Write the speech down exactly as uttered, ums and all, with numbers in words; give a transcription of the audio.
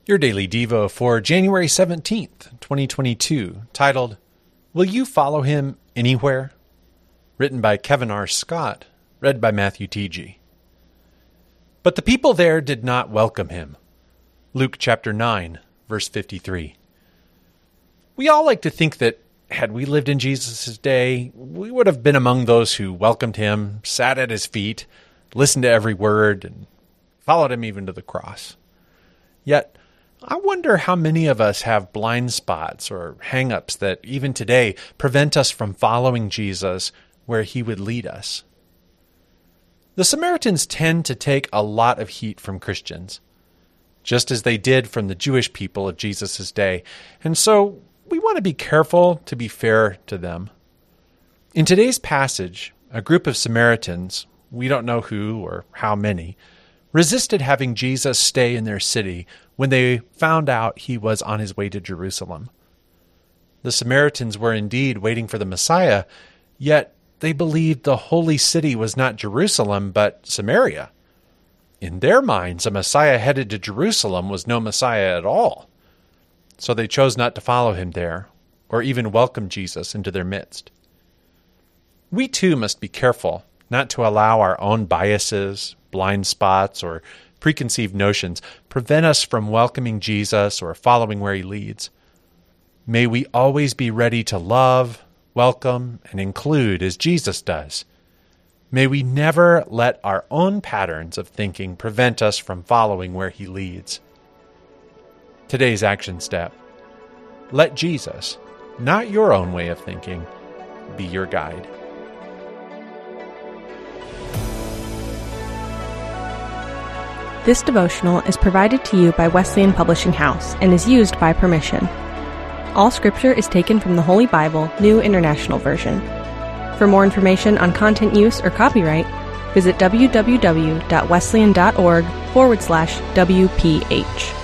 Your Daily Devo for January seventeenth, twenty twenty-two, titled, Will You Follow Him Anywhere? Written by Kevin R. Scott, read by Matthew T G. But the people there did not welcome him. Luke chapter nine, verse fifty-three. We all like to think that had we lived in Jesus' day, we would have been among those who welcomed him, sat at his feet, listened to every word, and followed him even to the cross. Yet, I wonder how many of us have blind spots or hang-ups that even today prevent us from following Jesus where he would lead us. The Samaritans tend to take a lot of heat from Christians, just as they did from the Jewish people of Jesus' day, and so we want to be careful to be fair to them. In today's passage, a group of Samaritans, we don't know who or how many, resisted having Jesus stay in their city when they found out he was on his way to Jerusalem. The Samaritans were indeed waiting for the Messiah, yet they believed the holy city was not Jerusalem, but Samaria. In their minds, a Messiah headed to Jerusalem was no Messiah at all. So they chose not to follow him there, or even welcome Jesus into their midst. We too must be careful not to allow our own biases, blind spots, or preconceived notions prevent us from welcoming Jesus or following where he leads. May we always be ready to love, welcome, and include as Jesus does. May we never let our own patterns of thinking prevent us from following where he leads. Today's action step. Let Jesus, not your own way of thinking, be your guide. This devotional is provided to you by Wesleyan Publishing House and is used by permission. All scripture is taken from the Holy Bible, New International Version. For more information on content use or copyright, visit www.wesleyan.org forward slash WPH.